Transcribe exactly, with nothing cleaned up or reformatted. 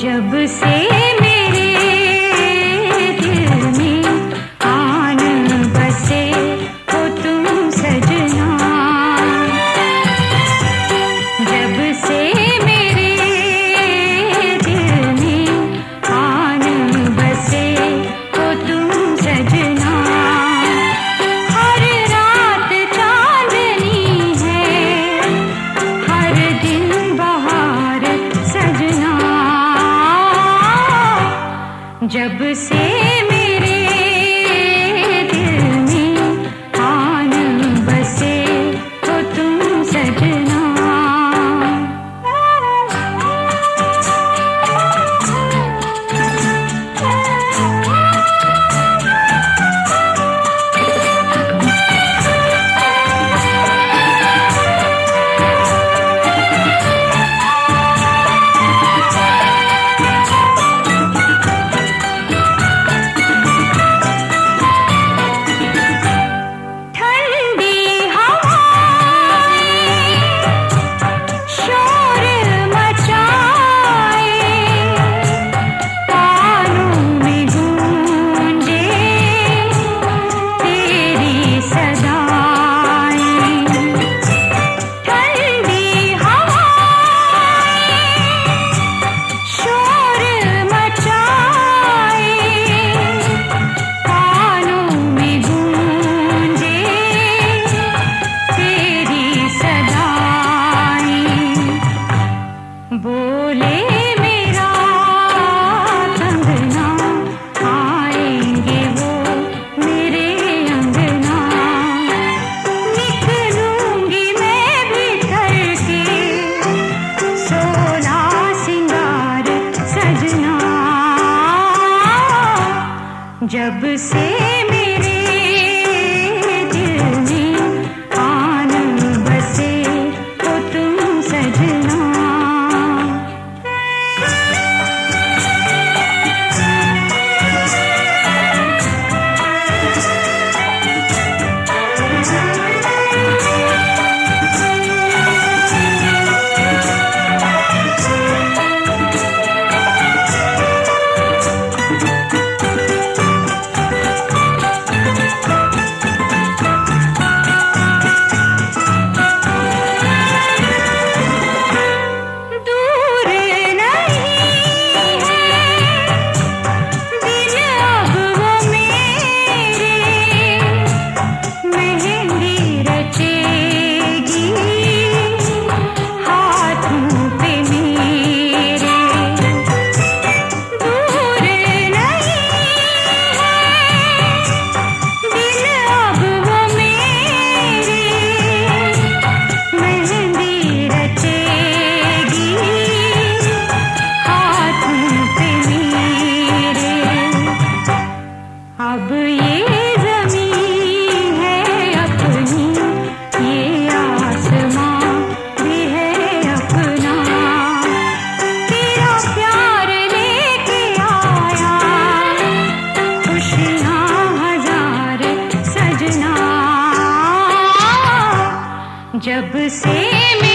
जब से मेरे दिल में आन बसे हो तुम सजना, जब से मेरे दिल में आन बसे हो तुम सजना, हर रात चांदनी है, हर दिन बहार सजना, जब से मेरे दिल में आन बसे हो तुम सजना। बोले मेरा कंगना, आएंगे वो मेरे अंगना, निकलूंगी मैं भी करके सोला सिंगार सजना, जब से मेरे दिल में आन बसे हो तुम सजना। अब ये ज़मीं है अपनी, ये आसमां भी है अपना, तेरा प्यार लेके आया खुशियाँ हजार सजना, जब से